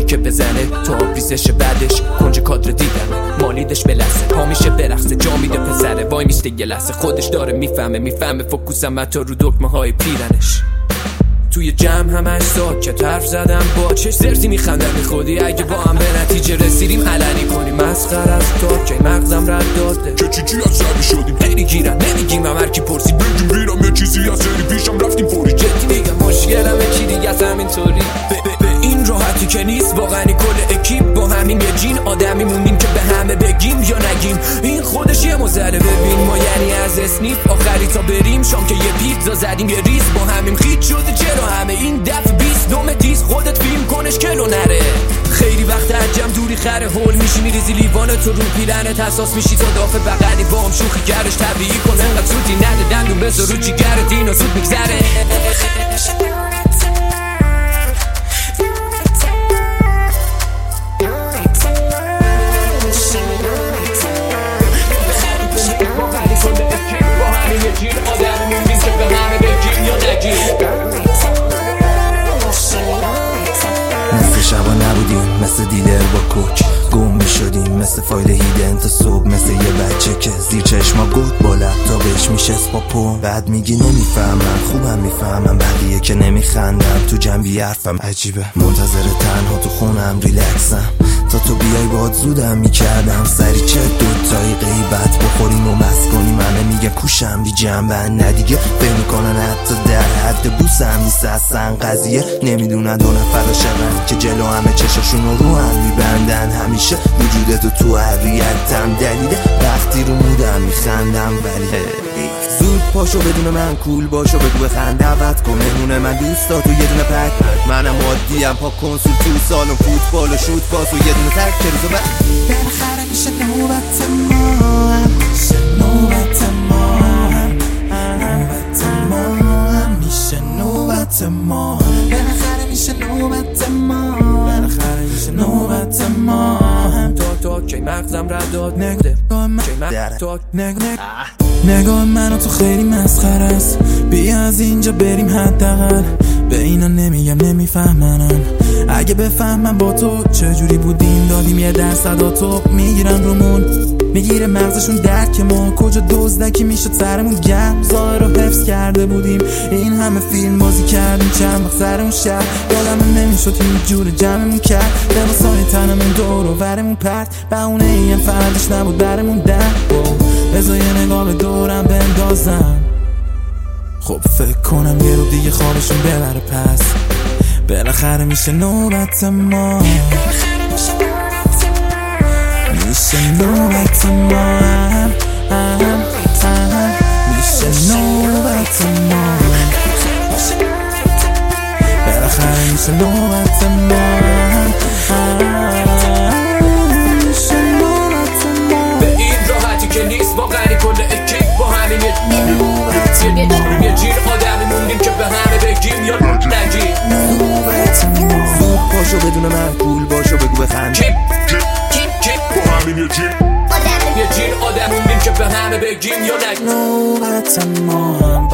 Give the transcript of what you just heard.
که بزنه تو آبریزش بعدش کنج کادر دیدم مالیدش به لحظه پا میشه برقصه جا میده پسره وای میسته یه لحظه خودش داره میفهمه فوکوسم حتی رو دکمه های پیرنش توی جمع همش ساکت حرف زدم با چش زرزی میخندم خودی اگه با هم به نتیجه رسیدیم علنی کنیم مسخره از تا که مغزم رد داده که چی از شبی شدیم خیلی گیرن نمیگیم هم هر کی پرسید بگیم بیرم یه چیزی از سری پیشم رفتیم فوری جدی میگم مشکلمه کی دیگه از همینطوری به این راحتی که نیست واقعا کل اکیپ با همین یه جین آدمی موندیم که به همه بگیم یا نگیم این خودش یه مزره ببین ما یعنی از اسنیف آخری تا بریم شام که یه پیتزا زدیم یه ریز با همیم خیت شده چرا همه این دفع 22 تیز خودت فیلم کنش کلو نره خیلی وقت عجم دوری خره هول میشی میریزی لیوان تو رو پیرنت حساس میشی تا دافع بغلی با هم شوخی گرش طبیعی کن انقدر سوتی نده دندون بذار رو جیگرت اینا زود میگذره مثل شبا نبودیم مثل دیلر با کوک گم می شدیم مثل فایل هیدن تا صبح مثل یه بچه که زیر چشما گفت با لپتاپش میشست با پو بعد میگی نمیفهمم خوبم میفهمم بقیه که نمیخندم تو جنبی حرفم عجیبه منتظر تنها تو خونم ریلکسم تا تو بیای باید زودم میکردم سری چه دوتایی غیبت بخوریم و مست کنیم همه میگه کوشم بی جنبن ندیگه فکر میکنن حتی در حد بوسم نیست اصلا قضیه نمیدونن دو نفر شدن که جلو همه چشاشون رو هم میبندن همیشه وجودتو تو هویتم دلیل وقتی رو مودم میخندم ولی زود پاشو بدون من کول باشو بگو بخند دعوت کن مهمونه من دوستاتو یه دونه پک منم عادیم پا کنسول تو سالن فوتبال و شوت پاس و یه دونه تک که روزو بالاخره میشه نوبت ما نوبت ما میشه نوبت ما بالاخره میشه نوبت ما بالاخره میشه نوبت ما تا که مغزم رد داد نگاه منو تو خیلی مسخره است بیا از اینجا بریم حداقل به اینا نمیگم نمیفهمنم اگه بفهمم با تو چجوری بودیم دادیم یه درصد تو میگیرن رومون میگیره مغزشون درک ما کجا دزدکی میشد سرمون گرم ظاهر رو حفظ کرده بودیم این همه فیلم بازی کردیم چند وقت سرمون شهر یادم نمیشد هیچ جور جمعمون کرد لباسای تنمون دور و برمون پرد بهونه این فردش نبود برمون در بذار یه نگاه به دورم بندازم خب فکر کنم یه رو دیگه خوابشون ببره پس بالاخره میشه نوبت ما میشه نوبت ما میشه نوبت ما بالاخره میشه نوبت ما به این راحتی که نیست واقعا کل اکیپ با همین یه جیر آدمی موندیم که به همه بگیم یا نگیم زود پاشو بدون من کول باشو بگو بخند با همین یه جیر آدم موندیم که به همه بگیم یا نگیم نوبت ما